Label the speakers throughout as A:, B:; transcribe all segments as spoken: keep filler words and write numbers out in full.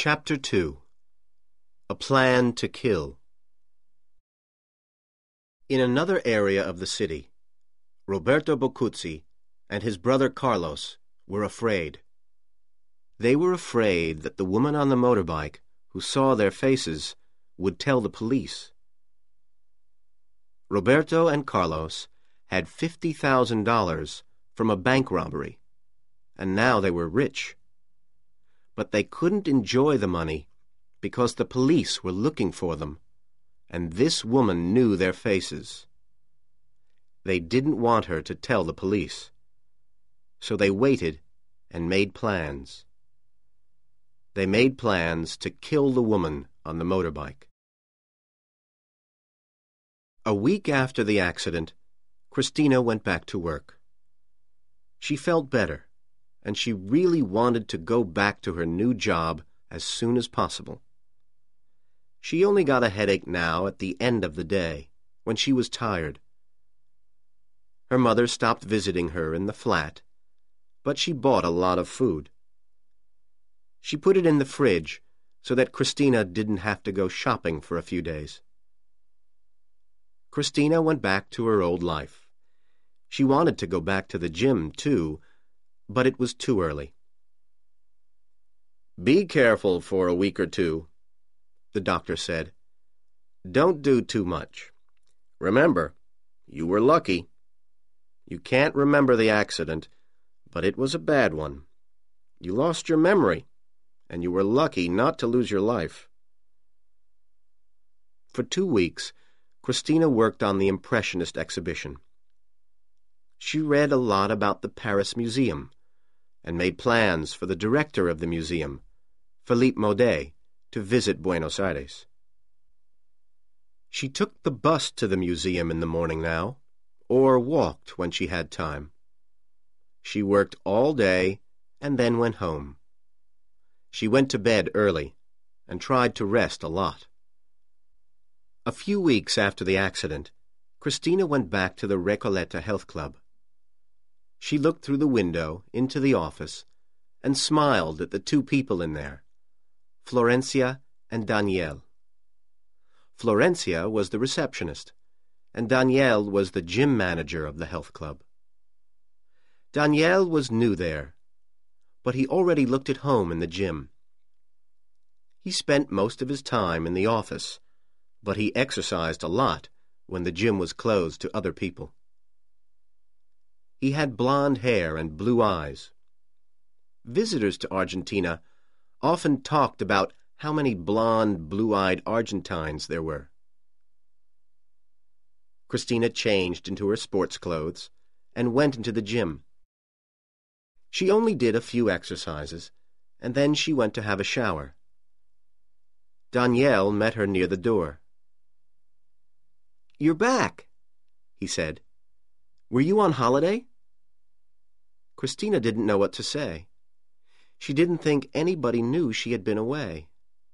A: Chapter two. A Plan to Kill. In another area of the city, Roberto Boccuzzi and his brother Carlos were afraid. They were afraid that the woman on the motorbike who saw their faces would tell the police. Roberto and Carlos had fifty thousand dollars from a bank robbery, and now they were rich. But they couldn't enjoy the money because the police were looking for them, and this woman knew their faces. They didn't want her to tell the police, so they waited and made plans. They made plans to kill the woman on the motorbike. A week after the accident, Christina went back to work. She felt better, and she really wanted to go back to her new job as soon as possible. She only got a headache now at the end of the day, when she was tired. Her mother stopped visiting her in the flat, but she bought a lot of food. She put it in the fridge so that Christina didn't have to go shopping for a few days. Christina went back to her old life. She wanted to go back to the gym, too, but it was too early. "Be careful for a week or two," the doctor said. "Don't do too much. Remember, you were lucky. You can't remember the accident, but it was a bad one. You lost your memory, and you were lucky not to lose your life." For two weeks, Christina worked on the Impressionist exhibition. She read a lot about the Paris Museum and made plans for the director of the museum, Philippe Maudet, to visit Buenos Aires. She took the bus to the museum in the morning now, or walked when she had time. She worked all day and then went home. She went to bed early and tried to rest a lot. A few weeks after the accident, Christina went back to the Recoleta Health Club. She looked through the window into the office and smiled at the two people in there, Florencia and Danielle. Florencia was the receptionist, and Danielle was the gym manager of the health club. Danielle was new there, but he already looked at home in the gym. He spent most of his time in the office, but he exercised a lot when the gym was closed to other people. He had blonde hair and blue eyes. Visitors to Argentina often talked about how many blonde, blue-eyed Argentines there were. Christina changed into her sports clothes and went into the gym. She only did a few exercises, and then she went to have a shower. Danielle met her near the door. "You're back," he said. "Were you on holiday?" Christina didn't know what to say. She didn't think anybody knew she had been away.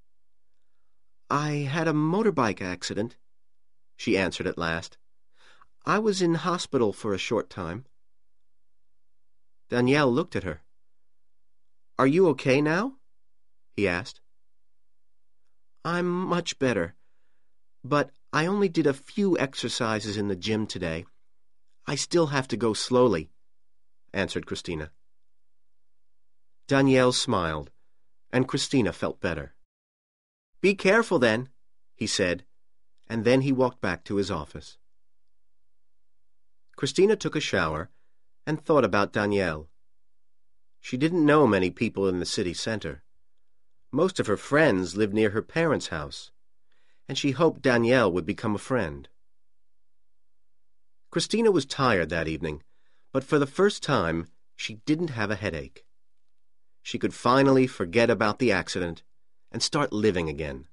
A: "I had a motorbike accident," she answered at last. "I was in hospital for a short time." Danielle looked at her. "Are you okay now?" he asked. "I'm much better, but I only did a few exercises in the gym today. I still have to go slowly," answered Christina. Danielle smiled, and Christina felt better. "Be careful, then," he said, and then he walked back to his office. Christina took a shower and thought about Danielle. She didn't know many people in the city center. Most of her friends lived near her parents' house, and she hoped Danielle would become a friend. Christina was tired that evening, but for the first time she didn't have a headache. She could finally forget about the accident and start living again.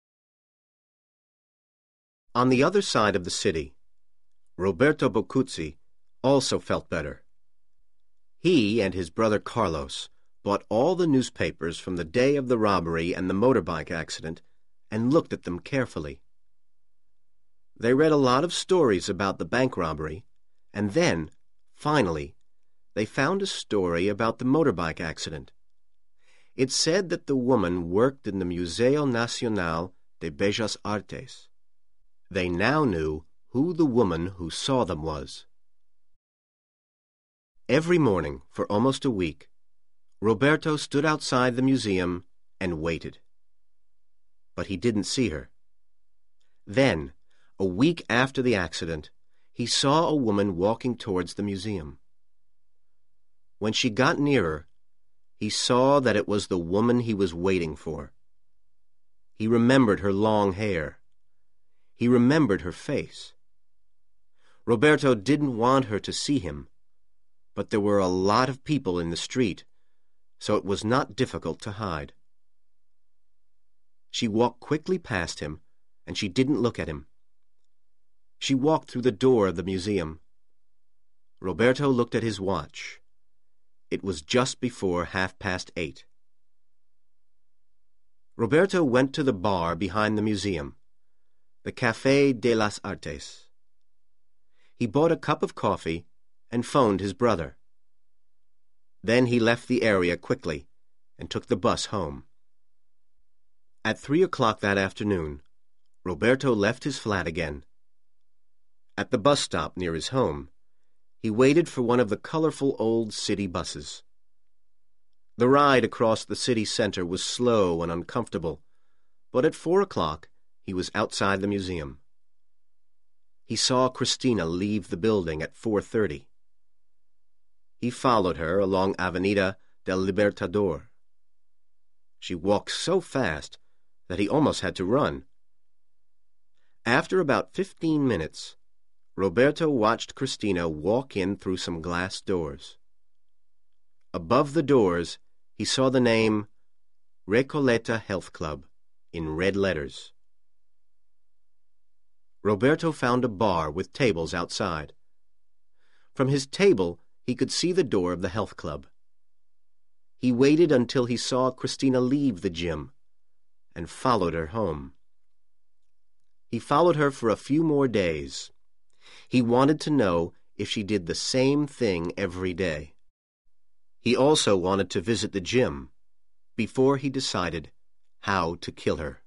A: On the other side of the city, Roberto Boccuzzi also felt better. He and his brother Carlos bought all the newspapers from the day of the robbery and the motorbike accident and looked at them carefully. They read a lot of stories about the bank robbery, and then, finally, they found a story about the motorbike accident. It said that the woman worked in the Museo Nacional de Bellas Artes. They now knew who the woman who saw them was. Every morning, for almost a week, Roberto stood outside the museum and waited. But he didn't see her. Then, a week after the accident, he saw a woman walking towards the museum. When she got nearer, he saw that it was the woman he was waiting for. He remembered her long hair. He remembered her face. Roberto didn't want her to see him, but there were a lot of people in the street, so it was not difficult to hide. She walked quickly past him, and she didn't look at him. She walked through the door of the museum. Roberto looked at his watch. It was just before half past eight. Roberto went to the bar behind the museum, the Café de las Artes. He bought a cup of coffee and phoned his brother. Then he left the area quickly and took the bus home. At three o'clock that afternoon, Roberto left his flat again. At the bus stop near his home, he waited for one of the colorful old city buses. The ride across the city center was slow and uncomfortable, but at four o'clock he was outside the museum. He saw Cristina leave the building at four thirty. He followed her along Avenida del Libertador. She walked so fast that he almost had to run. After about fifteen minutes, Roberto watched Cristina walk in through some glass doors. Above the doors, he saw the name Recoleta Health Club in red letters. Roberto found a bar with tables outside. From his table, he could see the door of the health club. He waited until he saw Cristina leave the gym and followed her home. He followed her for a few more days. He wanted to know if she did the same thing every day. He also wanted to visit the gym before he decided how to kill her.